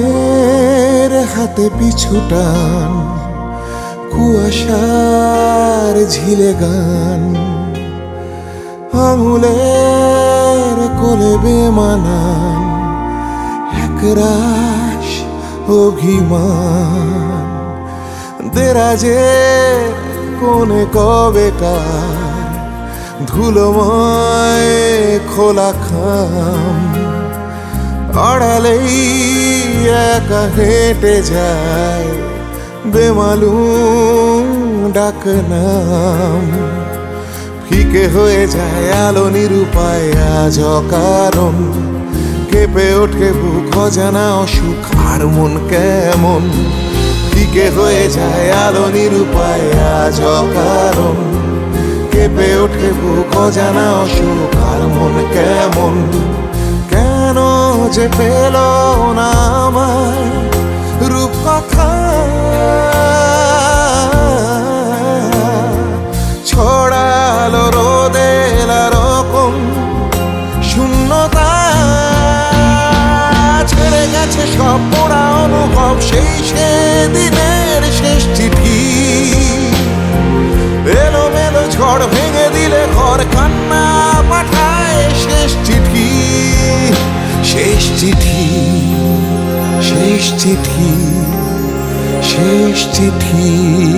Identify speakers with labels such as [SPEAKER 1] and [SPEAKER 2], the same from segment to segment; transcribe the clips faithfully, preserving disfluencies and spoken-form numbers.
[SPEAKER 1] মনের হাতে পিছু টান, কুয়াশার ঝিলে গান, আঙুলের কোলে বেমানান একরাশ অভিমান। দেরাজের কোণে কবেকার ধুলোময় খোলা খাম, আড়ালেই একা হেঁটে যায় বেমালুম ডাকনাম। ফিকে হয়ে যায় আলো নিরুপায় আজ অকারণ, কেঁপে ওঠে বুক অজানা অসুখ আর মন কেমন। ফিকে হয়ে যায় আলো নিরুপায় আজ অকারণ, কেঁপে ওঠে বুক অজানা অসুখ আর মন কেমন। কেন যে পেল না আমায় রূপকথা, ছড়ালো রোদের রকম শূন্যতা। ছেড়ে গেছে সব পোড়া অনুভব, সেই সেদিনের শেষ চিঠি। এলো মেলো ঝড় ভেঙে দিলে ঘর, কান্না পাঠায় শেষ চিঠি। শেষ চিঠি, শেষ চিঠি, শেষ চিঠি।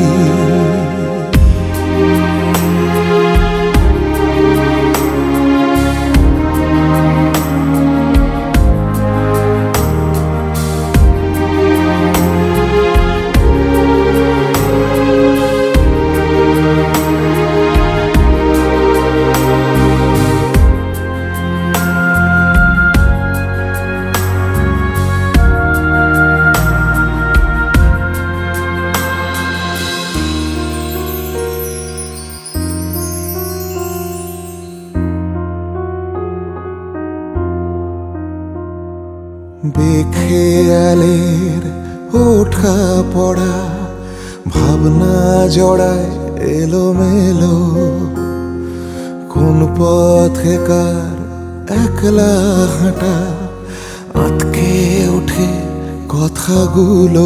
[SPEAKER 1] বেখেয়ালের ওঠা পড়া ভাবনা জড়ায় এলোমেলো, কোন পথে কার একলা হাঁটা আটকে ওঠে কথাগুলো।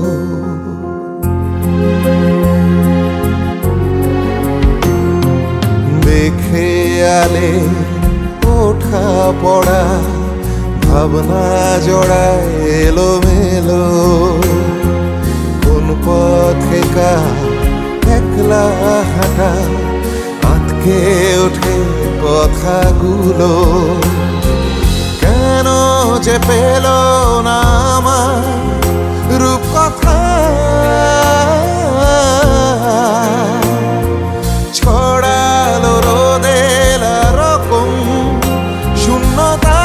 [SPEAKER 1] বেখেয়ালের ওঠা পড়া ভাবনা জড়ায় এলোমেলো, কোন পথে কার একলা হাঁটা আটকে ওঠে কথাগুলো। কেন যে পেল না আমার রূপকথা, ছড়ালো রোদের রকম শূন্যতা।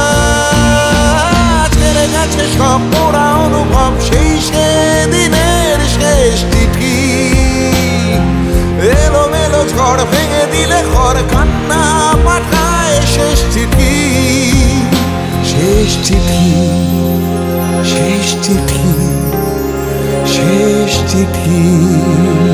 [SPEAKER 1] সব পোড়া অনুভব, সেই সেদিনের শেষ চিঠি। এলো মেলো ঝড় ভেঙে দিলে ঘর, কান্না পাঠায় শেষ চিঠি। শেষ চিঠি, শেষ চিঠি, শেষ চিঠি।